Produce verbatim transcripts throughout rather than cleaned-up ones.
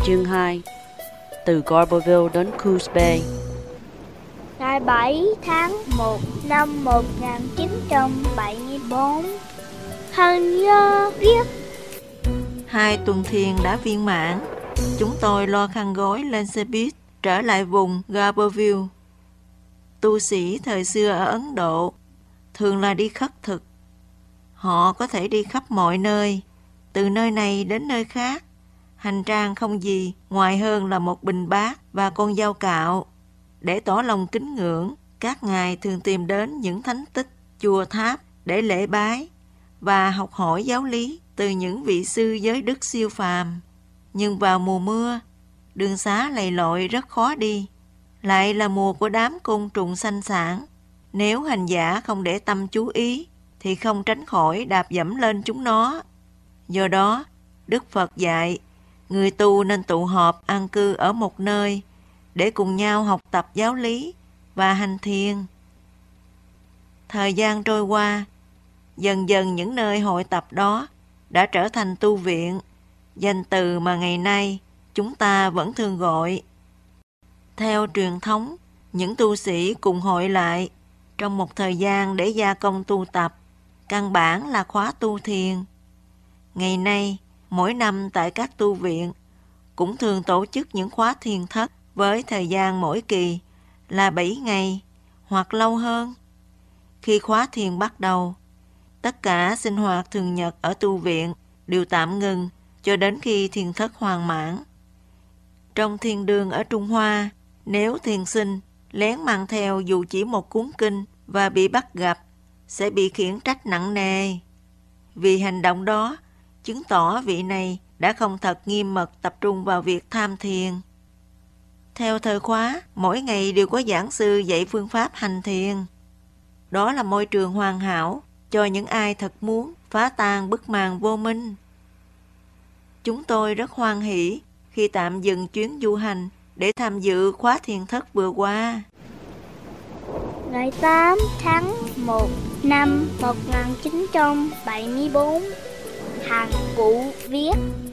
Chương hai. Từ Garberville đến Coos Bay. Ngày bảy tháng một năm một nghìn chín trăm bảy mươi bốn, Hân Nhơ viết: Hai tuần thiền đã viên mãn. Chúng tôi lo khăn gói lên xe buýt trở lại vùng Garberville. Tu sĩ thời xưa ở Ấn Độ thường là đi khất thực. Họ có thể đi khắp mọi nơi, từ nơi này đến nơi khác. Hành trang không gì ngoài hơn là một bình bát và con dao cạo. Để tỏ lòng kính ngưỡng, các ngài thường tìm đến những thánh tích, chùa tháp để lễ bái và học hỏi giáo lý từ những vị sư giới đức siêu phàm. Nhưng vào mùa mưa, đường xá lầy lội rất khó đi. Lại là mùa của đám côn trùng sanh sản. Nếu hành giả không để tâm chú ý, thì không tránh khỏi đạp dẫm lên chúng nó. Do đó, Đức Phật dạy, người tu nên tụ họp an cư ở một nơi để cùng nhau học tập giáo lý và hành thiền. Thời gian trôi qua, dần dần những nơi hội tập đó đã trở thành tu viện, danh từ mà ngày nay chúng ta vẫn thường gọi. Theo truyền thống, những tu sĩ cùng hội lại trong một thời gian để gia công tu tập, căn bản là khóa tu thiền. Ngày nay, mỗi năm tại các tu viện cũng thường tổ chức những khóa thiền thất với thời gian mỗi kỳ là bảy ngày hoặc lâu hơn. Khi khóa thiền bắt đầu, tất cả sinh hoạt thường nhật ở tu viện đều tạm ngừng cho đến khi thiền thất hoàn mãn. Trong thiền đường ở Trung Hoa, nếu thiền sinh lén mang theo dù chỉ một cuốn kinh và bị bắt gặp, sẽ bị khiển trách nặng nề. Vì hành động đó, chứng tỏ vị này đã không thật nghiêm mật tập trung vào việc tham thiền. Theo thời khóa, mỗi ngày đều có giảng sư dạy phương pháp hành thiền. Đó là môi trường hoàn hảo cho những ai thật muốn phá tan bức màn vô minh. Chúng tôi rất hoan hỉ khi tạm dừng chuyến du hành để tham dự khóa thiền thất vừa qua. Ngày tám tháng một năm một nghìn chín trăm bảy mươi bốn, Hằng Vũ viết: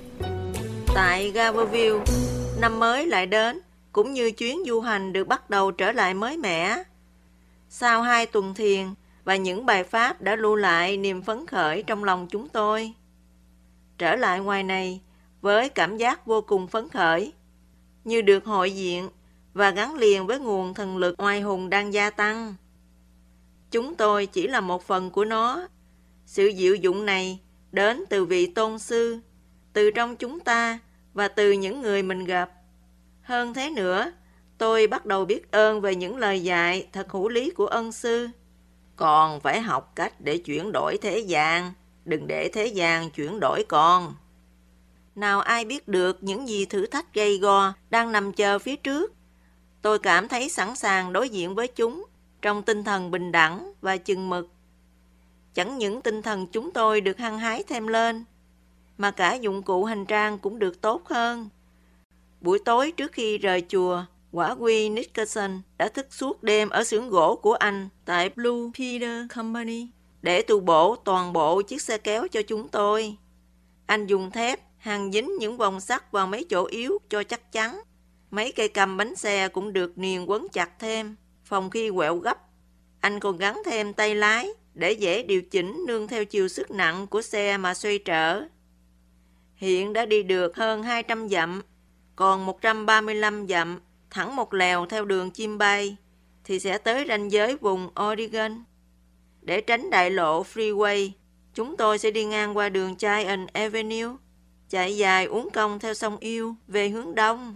Tại Garberville, năm mới lại đến, cũng như chuyến du hành được bắt đầu trở lại mới mẻ. Sau hai tuần thiền và những bài pháp đã lưu lại niềm phấn khởi trong lòng chúng tôi. Trở lại ngoài này với cảm giác vô cùng phấn khởi, như được hội diện và gắn liền với nguồn thần lực oai hùng đang gia tăng. Chúng tôi chỉ là một phần của nó. Sự diệu dụng này đến từ vị tôn sư, từ trong chúng ta và từ những người mình gặp. Hơn thế nữa, tôi bắt đầu biết ơn về những lời dạy thật hữu lý của ân sư. Con phải học cách để chuyển đổi thế gian, đừng để thế gian chuyển đổi con. Nào ai biết được những gì thử thách gay go đang nằm chờ phía trước. Tôi cảm thấy sẵn sàng đối diện với chúng trong tinh thần bình đẳng và chừng mực. Chẳng những tinh thần chúng tôi được hăng hái thêm lên, mà cả dụng cụ hành trang cũng được tốt hơn. Buổi tối trước khi rời chùa, Quả Quy Nickerson đã thức suốt đêm ở xưởng gỗ của anh tại Blue Peter Company để tu bổ toàn bộ chiếc xe kéo cho chúng tôi. Anh dùng thép hàn dính những vòng sắt vào mấy chỗ yếu cho chắc chắn. Mấy cây cầm bánh xe cũng được niền quấn chặt thêm, phòng khi quẹo gấp. Anh còn gắn thêm tay lái để dễ điều chỉnh nương theo chiều sức nặng của xe mà xoay trở. Hiện đã đi được hơn hai trăm dặm, còn một trăm ba mươi lăm dặm thẳng một lèo theo đường chim bay thì sẽ tới ranh giới vùng Oregon. Để tránh đại lộ freeway, chúng tôi sẽ đi ngang qua đường Giant Avenue, chạy dài uốn cong theo sông Yêu về hướng đông.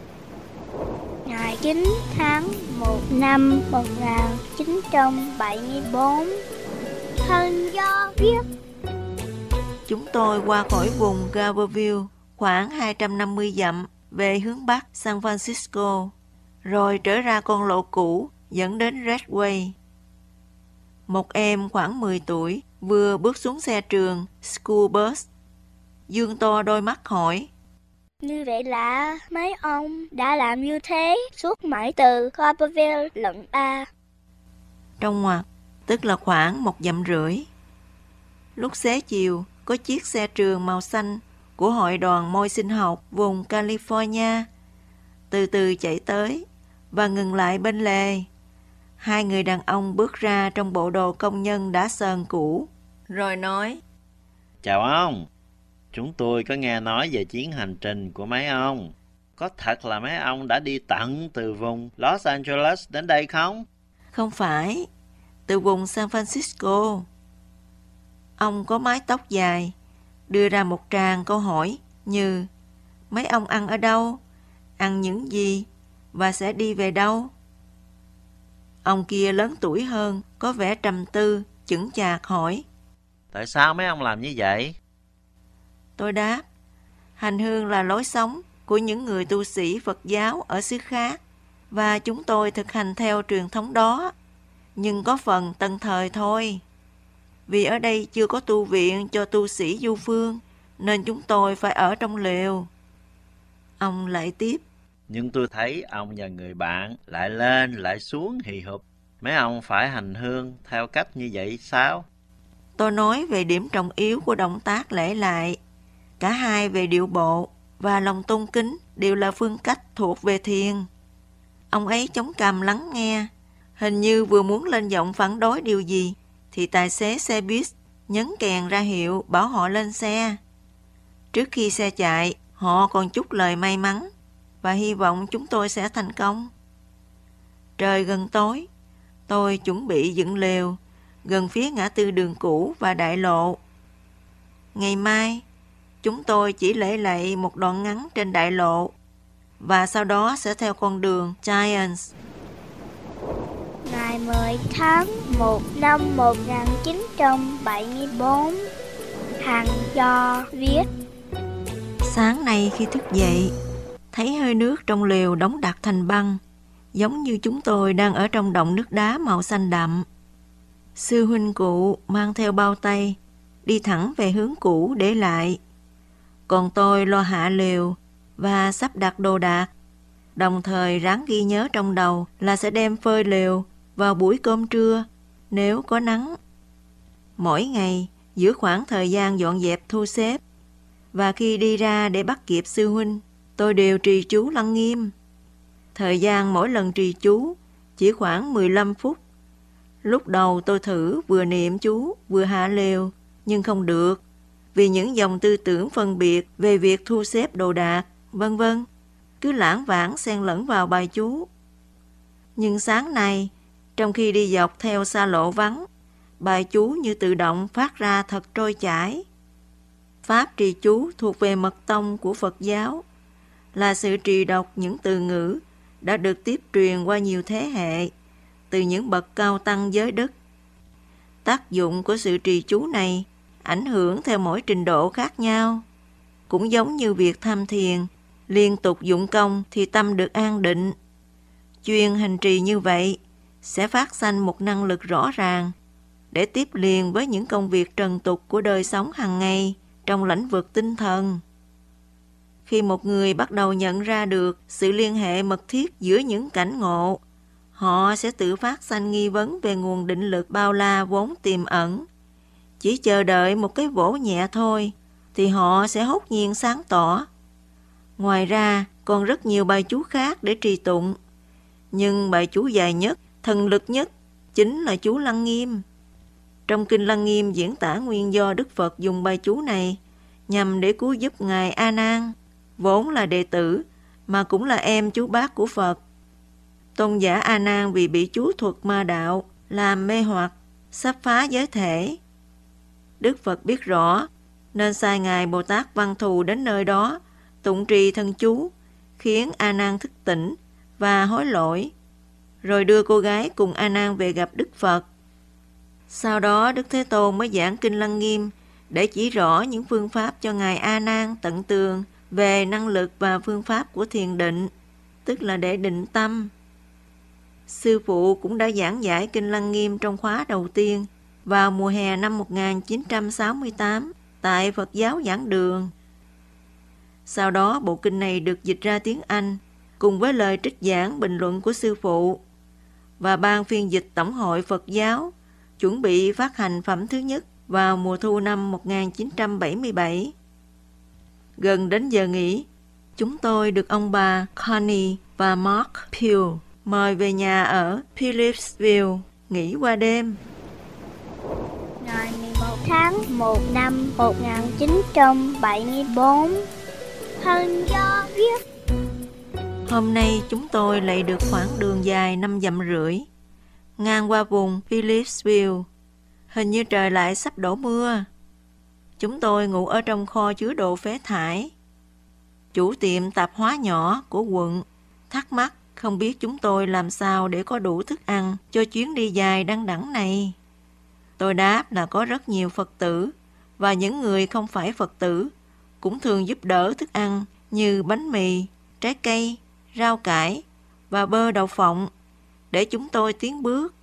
Ngày chín tháng một năm một nghìn chín trăm bảy mươi bốn, Hân Do viết: Chúng tôi qua khỏi vùng Garberville khoảng hai trăm năm mươi dặm về hướng bắc San Francisco, rồi trở ra con lộ cũ dẫn đến Redway. Một em khoảng mười tuổi vừa bước xuống xe trường school bus, dương to đôi mắt hỏi: Như vậy là mấy ông đã làm như thế suốt mãi từ Garberville lận A. Trong ngoặc, tức là khoảng một dặm rưỡi. Lúc xế chiều, có chiếc xe trường màu xanh của Hội đoàn môi sinh học vùng California từ từ chạy tới và ngừng lại bên lề. Hai người đàn ông bước ra trong bộ đồ công nhân đã sờn cũ, rồi nói: Chào ông, chúng tôi có nghe nói về chuyến hành trình của mấy ông. Có thật là mấy ông đã đi tận từ vùng Los Angeles đến đây không? Không phải, từ vùng San Francisco. Ông có mái tóc dài, đưa ra một tràng câu hỏi như: mấy ông ăn ở đâu, ăn những gì và sẽ đi về đâu? Ông kia lớn tuổi hơn, có vẻ trầm tư, chững chạc hỏi: Tại sao mấy ông làm như vậy? Tôi đáp: hành hương là lối sống của những người tu sĩ Phật giáo ở xứ khác, và chúng tôi thực hành theo truyền thống đó, nhưng có phần tân thời thôi. Vì ở đây chưa có tu viện cho tu sĩ du phương, nên chúng tôi phải ở trong lều. Ông lại tiếp: Nhưng tôi thấy ông và người bạn lại lên lại xuống hì hục. Mấy ông phải hành hương theo cách như vậy sao? Tôi nói về điểm trọng yếu của động tác lễ lại. Cả hai về điệu bộ và lòng tôn kính đều là phương cách thuộc về thiền. Ông ấy chống cằm lắng nghe, hình như vừa muốn lên giọng phản đối điều gì, thì tài xế xe bus nhấn kèn ra hiệu bảo họ lên xe. Trước khi xe chạy, họ còn chúc lời may mắn và hy vọng chúng tôi sẽ thành công. Trời gần tối, tôi chuẩn bị dựng lều gần phía ngã tư đường cũ và đại lộ. Ngày mai, chúng tôi chỉ lễ lạy một đoạn ngắn trên đại lộ và sau đó sẽ theo con đường Giants. Ngày mười tháng một năm một nghìn chín trăm bảy mươi bốn, Hằng Do viết: Sáng nay khi thức dậy, thấy hơi nước trong lều đóng đặc thành băng, giống như chúng tôi đang ở trong động nước đá màu xanh đậm. Sư huynh cụ mang theo bao tay, đi thẳng về hướng cũ để lại. Còn tôi lo hạ lều và sắp đặt đồ đạc, đồng thời ráng ghi nhớ trong đầu là sẽ đem phơi lều vào buổi cơm trưa nếu có nắng. Mỗi ngày, giữa khoảng thời gian dọn dẹp thu xếp và khi đi ra để bắt kịp sư huynh, tôi đều trì chú lăng nghiêm. Thời gian mỗi lần trì chú chỉ khoảng mười lăm phút. Lúc đầu tôi thử vừa niệm chú vừa hạ lều, nhưng không được, vì những dòng tư tưởng phân biệt về việc thu xếp đồ đạc, vân vân cứ lãng vãng xen lẫn vào bài chú. Nhưng sáng nay, trong khi đi dọc theo xa lộ vắng, bài chú như tự động phát ra thật trôi chảy. Pháp trì chú thuộc về mật tông của Phật giáo, là sự trì đọc những từ ngữ đã được tiếp truyền qua nhiều thế hệ, từ những bậc cao tăng giới đức. Tác dụng của sự trì chú này ảnh hưởng theo mỗi trình độ khác nhau. Cũng giống như việc tham thiền, liên tục dụng công thì tâm được an định. Chuyên hành trì như vậy sẽ phát sanh một năng lực rõ ràng để tiếp liền với những công việc trần tục của đời sống hàng ngày trong lĩnh vực tinh thần. Khi một người bắt đầu nhận ra được sự liên hệ mật thiết giữa những cảnh ngộ, họ sẽ tự phát sanh nghi vấn về nguồn định lực bao la vốn tiềm ẩn. Chỉ chờ đợi một cái vỗ nhẹ thôi thì họ sẽ hốt nhiên sáng tỏ. Ngoài ra, còn rất nhiều bài chú khác để trì tụng. Nhưng bài chú dài nhất, thần lực nhất chính là chú Lăng Nghiêm. Trong Kinh Lăng Nghiêm diễn tả nguyên do Đức Phật dùng bài chú này nhằm để cứu giúp Ngài A Nan, vốn là đệ tử mà cũng là em chú bác của Phật. Tôn giả A Nan vì bị chú thuật ma đạo làm mê hoặc, sắp phá giới thể. Đức Phật biết rõ nên sai Ngài Bồ Tát Văn Thù đến nơi đó tụng trì thân chú, khiến A Nan thức tỉnh và hối lỗi, rồi đưa cô gái cùng A Nan về gặp Đức Phật. Sau đó Đức Thế Tôn mới giảng Kinh Lăng Nghiêm để chỉ rõ những phương pháp cho Ngài A Nan tận tường về năng lực và phương pháp của thiền định, tức là để định tâm. Sư phụ cũng đã giảng giải Kinh Lăng Nghiêm trong khóa đầu tiên vào mùa hè năm một nghìn chín trăm sáu mươi tám tại Phật giáo Giảng Đường. Sau đó bộ kinh này được dịch ra tiếng Anh cùng với lời trích giảng bình luận của sư phụ, và ban phiên dịch Tổng hội Phật giáo chuẩn bị phát hành phẩm thứ nhất vào mùa thu năm một nghìn chín trăm bảy mươi bảy. Gần đến giờ nghỉ, chúng tôi được ông bà Connie và Mark Pugh mời về nhà ở Phillipsville nghỉ qua đêm. Ngày mười một tháng một năm một nghìn chín trăm bảy mươi bốn, Hân cho viết. Hôm nay chúng tôi lại được khoảng đường dài năm dặm rưỡi, ngang qua vùng Phillipsville. Hình như trời lại sắp đổ mưa. Chúng tôi ngủ ở trong kho chứa đồ phế thải. Chủ tiệm tạp hóa nhỏ của quận thắc mắc không biết chúng tôi làm sao để có đủ thức ăn cho chuyến đi dài đăng đẳng này. Tôi đáp là có rất nhiều Phật tử và những người không phải Phật tử cũng thường giúp đỡ thức ăn như bánh mì, trái cây, rau cải và bơ đậu phộng để chúng tôi tiến bước.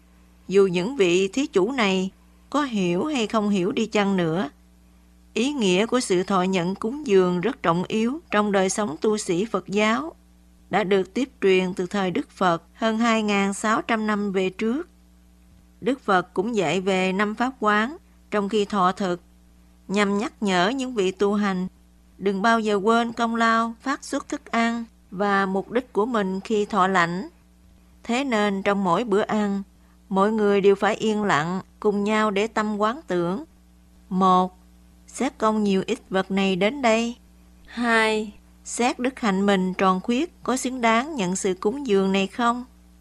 Dù những vị thí chủ này có hiểu hay không hiểu đi chăng nữa, ý nghĩa của sự thọ nhận cúng dường rất trọng yếu trong đời sống tu sĩ Phật giáo, đã được tiếp truyền từ thời Đức Phật hơn hai nghìn sáu trăm năm về trước. Đức Phật cũng dạy về năm pháp quán trong khi thọ thực, nhằm nhắc nhở những vị tu hành đừng bao giờ quên công lao phát xuất thức ăn và mục đích của mình khi thọ lãnh. Thế nên trong mỗi bữa ăn, mọi người đều phải yên lặng cùng nhau để tâm quán tưởng. Một, xét công nhiều ít vật này đến đây. Hai, xét đức hạnh mình tròn khuyết có xứng đáng nhận sự cúng dường này không?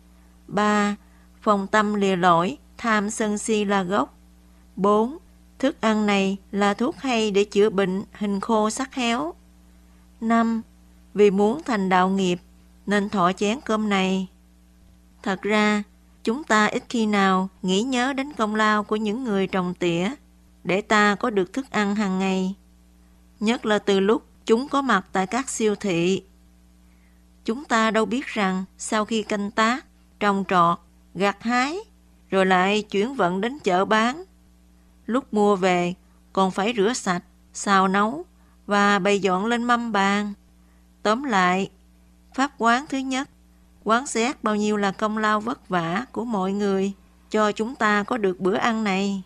Ba, phòng tâm lìa lỗi, tham sân si là gốc. Bốn, thức ăn này là thuốc hay để chữa bệnh hình khô sắc héo. Năm, vì muốn thành đạo nghiệp nên thọ chén cơm này. Thật ra, chúng ta ít khi nào nghĩ nhớ đến công lao của những người trồng tỉa để ta có được thức ăn hàng ngày, nhất là từ lúc chúng có mặt tại các siêu thị. Chúng ta đâu biết rằng sau khi canh tác, trồng trọt, gặt hái, rồi lại chuyển vận đến chợ bán, lúc mua về còn phải rửa sạch, xào nấu và bày dọn lên mâm bàn. Tóm lại, pháp quán thứ nhất, quán xét bao nhiêu là công lao vất vả của mọi người cho chúng ta có được bữa ăn này.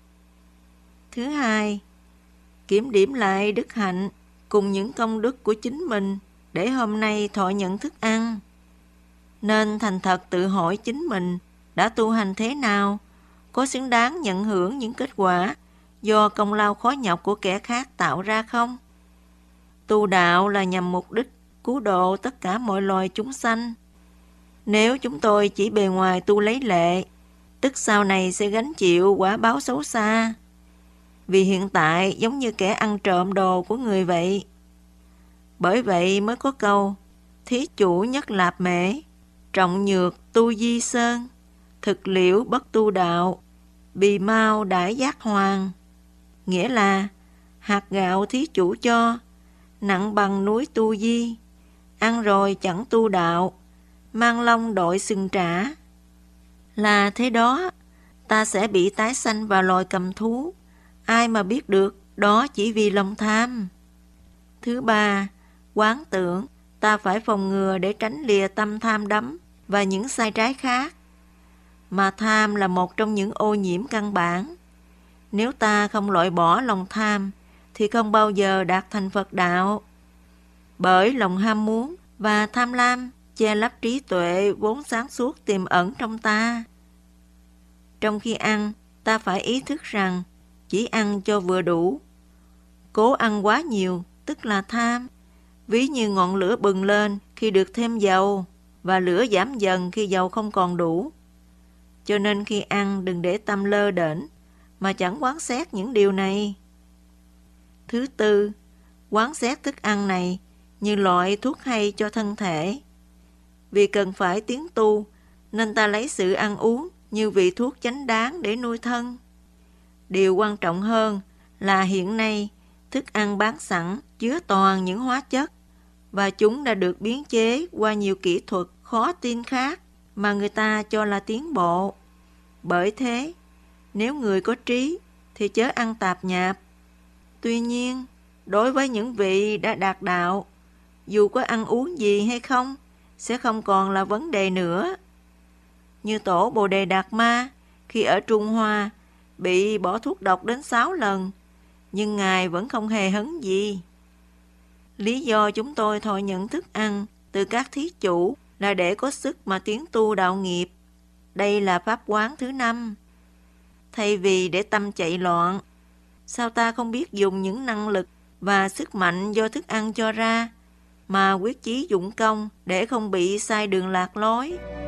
Thứ hai, kiểm điểm lại đức hạnh cùng những công đức của chính mình để hôm nay thọ nhận thức ăn. Nên thành thật tự hỏi chính mình đã tu hành thế nào, có xứng đáng nhận hưởng những kết quả do công lao khó nhọc của kẻ khác tạo ra không? Tu đạo là nhằm mục đích cứu độ tất cả mọi loài chúng sanh. Nếu chúng tôi chỉ bề ngoài tu lấy lệ, tức sau này sẽ gánh chịu quả báo xấu xa. Vì hiện tại giống như kẻ ăn trộm đồ của người vậy. Bởi vậy mới có câu, thí chủ nhất lạp mễ, trọng nhược tu di sơn, thực liễu bất tu đạo, bì mau đãi giác hoàng. Nghĩa là, hạt gạo thí chủ cho, nặng bằng núi tu di, ăn rồi chẳng tu đạo, mang lông đội sừng trả. Là thế đó, ta sẽ bị tái sanh vào loài cầm thú. Ai mà biết được, đó chỉ vì lòng tham. Thứ ba, quán tưởng, ta phải phòng ngừa để tránh lìa tâm tham đắm và những sai trái khác. Mà tham là một trong những ô nhiễm căn bản. Nếu ta không loại bỏ lòng tham, thì không bao giờ đạt thành Phật đạo. Bởi lòng ham muốn và tham lam che lấp trí tuệ vốn sáng suốt tiềm ẩn trong ta. Trong khi ăn, ta phải ý thức rằng chỉ ăn cho vừa đủ. Cố ăn quá nhiều, tức là tham. Ví như ngọn lửa bừng lên khi được thêm dầu, và lửa giảm dần khi dầu không còn đủ. Cho nên khi ăn đừng để tâm lơ đễnh, mà chẳng quán xét những điều này. Thứ tư, quán xét thức ăn này như loại thuốc hay cho thân thể. Vì cần phải tiến tu, nên ta lấy sự ăn uống như vị thuốc chánh đáng để nuôi thân. Điều quan trọng hơn là hiện nay thức ăn bán sẵn chứa toàn những hóa chất và chúng đã được biến chế qua nhiều kỹ thuật khó tin khác mà người ta cho là tiến bộ. Bởi thế, nếu người có trí thì chớ ăn tạp nhạp. Tuy nhiên, đối với những vị đã đạt đạo, dù có ăn uống gì hay không, sẽ không còn là vấn đề nữa. Như tổ Bồ Đề Đạt Ma, khi ở Trung Hoa, bị bỏ thuốc độc đến sáu lần, nhưng Ngài vẫn không hề hấn gì. Lý do chúng tôi thọ nhận thức ăn từ các thí chủ là để có sức mà tiến tu đạo nghiệp. Đây là pháp quán thứ năm. Thay vì để tâm chạy loạn, sao ta không biết dùng những năng lực và sức mạnh do thức ăn cho ra, mà quyết chí dụng công để không bị sai đường lạc lối?